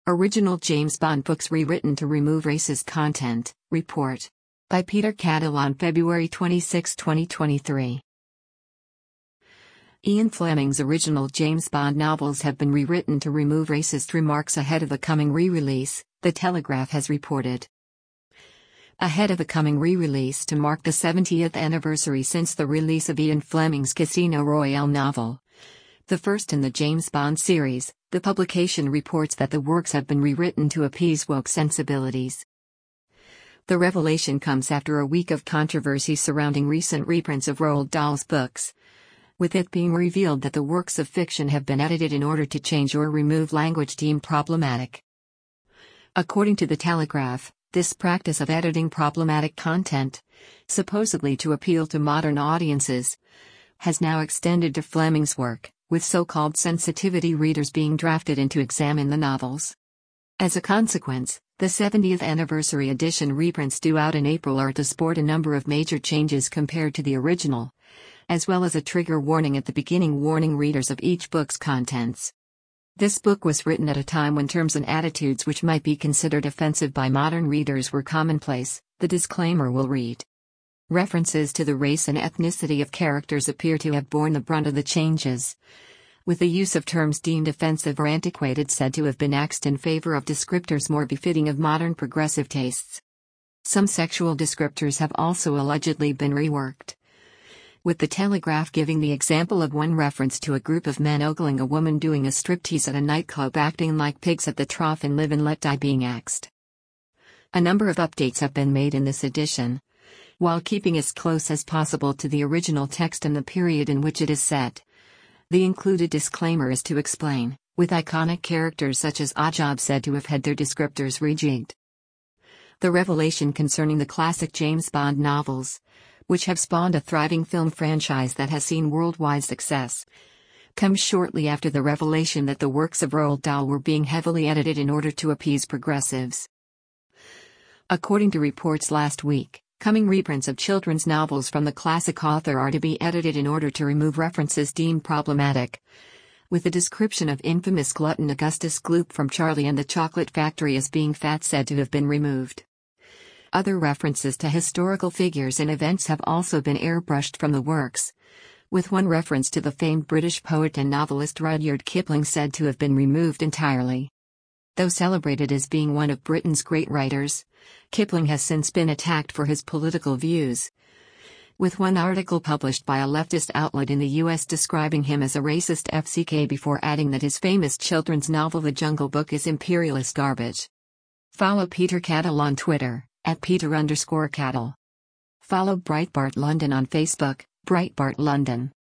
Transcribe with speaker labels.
Speaker 1: Original James Bond books rewritten to remove racist content. Report. By Peter Cattle on February 26, 2023. Ian Fleming's original James Bond novels have been rewritten to remove racist remarks ahead of the coming re-release, The Telegraph has reported. Ahead of the coming re-release to mark the 70th anniversary since the release of Ian Fleming's Casino Royale novel, the first in the James Bond series, the publication reports that the works have been rewritten to appease woke sensibilities. The revelation comes after a week of controversy surrounding recent reprints of Roald Dahl's books, with it being revealed that the works of fiction have been edited in order to change or remove language deemed problematic. According to The Telegraph, this practice of editing problematic content, supposedly to appeal to modern audiences, has now extended to Fleming's work, with so-called sensitivity readers being drafted in to examine the novels. As a consequence, the 70th anniversary edition reprints due out in April are to sport a number of major changes compared to the original, as well as a trigger warning at the beginning warning readers of each book's contents. This book was written at a time when terms and attitudes which might be considered offensive by modern readers were commonplace, the disclaimer will read. References to the race and ethnicity of characters appear to have borne the brunt of the changes, with the use of terms deemed offensive or antiquated said to have been axed in favor of descriptors more befitting of modern progressive tastes. Some sexual descriptors have also allegedly been reworked, with The Telegraph giving the example of one reference to a group of men ogling a woman doing a striptease at a nightclub acting like pigs at the trough in Live and Let Die being axed. A number of updates have been made in this edition, while keeping as close as possible to the original text and the period in which it is set. The included disclaimer is to explain, with iconic characters such as Oddjob said to have had their descriptors rejigged. The revelation concerning the classic James Bond novels, which have spawned a thriving film franchise that has seen worldwide success, comes shortly after the revelation that the works of Roald Dahl were being heavily edited in order to appease progressives. According to reports last week, coming reprints of children's novels from the classic author are to be edited in order to remove references deemed problematic, with the description of infamous glutton Augustus Gloop from Charlie and the Chocolate Factory as being fat said to have been removed. Other references to historical figures and events have also been airbrushed from the works, with one reference to the famed British poet and novelist Rudyard Kipling said to have been removed entirely. Though celebrated as being one of Britain's great writers, Kipling has since been attacked for his political views, with one article published by a leftist outlet in the US describing him as a racist FCK before adding that his famous children's novel The Jungle Book is imperialist garbage. Follow Peter Cattle on Twitter, @Peter_Cattle. Follow Breitbart London on Facebook, Breitbart London.